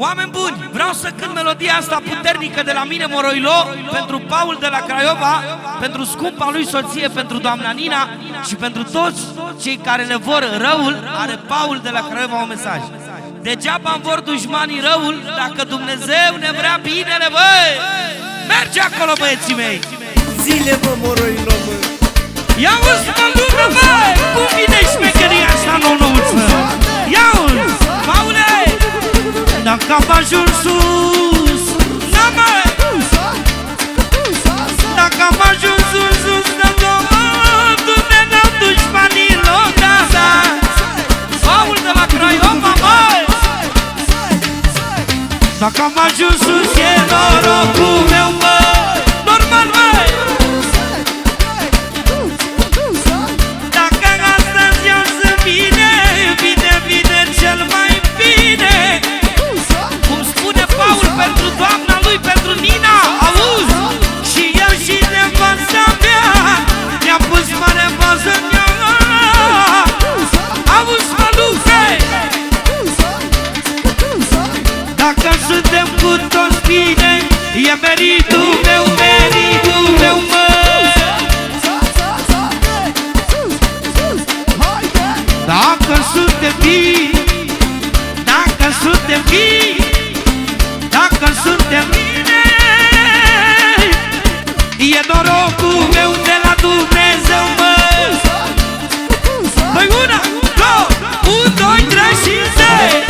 Oameni buni, vreau să cânt melodia asta puternică de la mine, Moroilo, pentru Paul de la Craiova, pentru scumpa lui soție, pentru doamna Nina și pentru toți cei care le vor răul. Are Paul de la Craiova un mesaj. Degeaba îmi vor dușmanii răul, dacă Dumnezeu ne vrea binele, băi! Merge acolo, băieții mei! Zile, bă, Moroilo, bă! Ia uzi, mă, lumea, băi! Cum vine șmecheria asta nou-nouță? Ia uzi, Paule! Dacă am ajuns sus, da, măi! Dacă am ajuns sus, da, măi! Dumnezeu dușmanilor, da, da! Paul de la Craiova, măi! Dacă am ajuns sus, e norocul meu, măi! Normal, măi! Dacă astăzi eu sunt bine, bine, bine, cel mai bine! Cum spune Paul pentru doamna lui, pentru Nina, auzi? Și el și nevasta mea mi-a pus mare bază în ea. Auzi, mă, lufe! Dacă suntem cu toți bine, e meritul meu, mă! Dacă suntem bine, dacă suntem bine, dacă suntem bine, e norocul meu de la Dumnezeu, mă! Păi una, două, 1, 2, 3 și 10!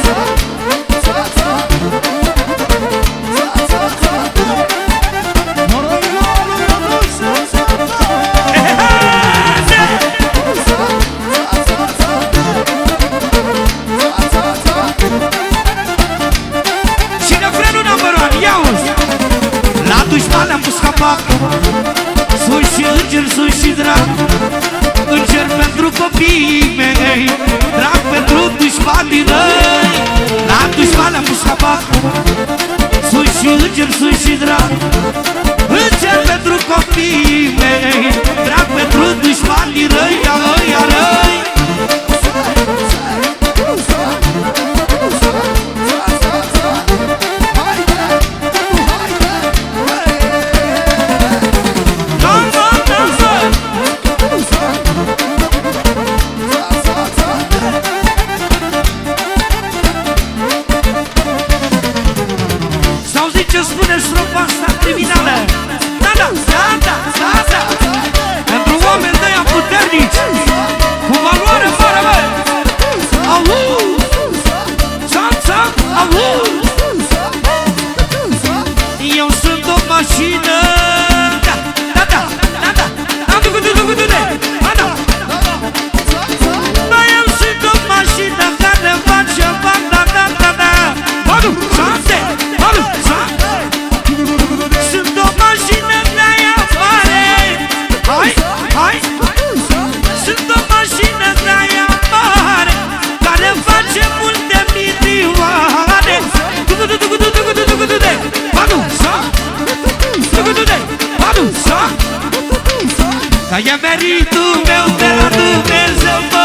Le-am pus capac, sus și înger, sus și drag. Înger pentru copiii mei, drag pentru dușmanii răi. La dușman le-am pus capac, sus și înger, sus și drag. Înger pentru copiii mei, drag pentru dușmanii răi, răi, răi. Ce spune strofa asta criminală? Da, da, da, da, da, da. Pentru oameni de-aia puternici, cu valoare mare, bă! Auzi! Ța-ța, auzi! Eu sunt o mașină. Da, da, da, da, da. Du-du-du-du-du-du-de, da, da. Bă, eu sunt o mașină care face bani, da, da, da, da. Bă-du, ța-te, bă-du, ța-te. Sunt o mașină de-aia mare. Hai, hai. Sunt o mașină de-aia mare, care face multe milioane. Du-du-du-du-du-du-du-du-du-de, badu, sa. Du-du-du-de, badu, sa. Că e meritul meu de la Dumnezeu, bă.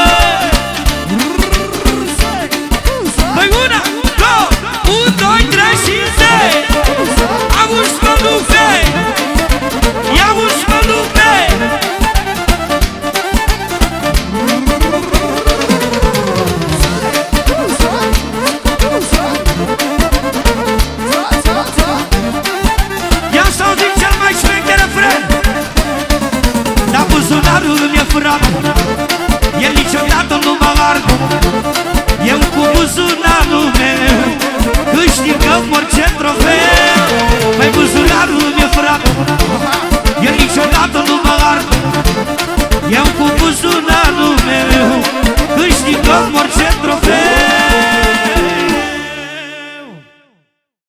Păi una, două, 1, 2, 3 și 10. Auzi, mă, lufe! Ia uși, mă, lufe! Ia să auzim cel mai șmecher refren. Dar buzunarul îmi e furat, el niciodată nu mă ard. Eu cu buzunarul meu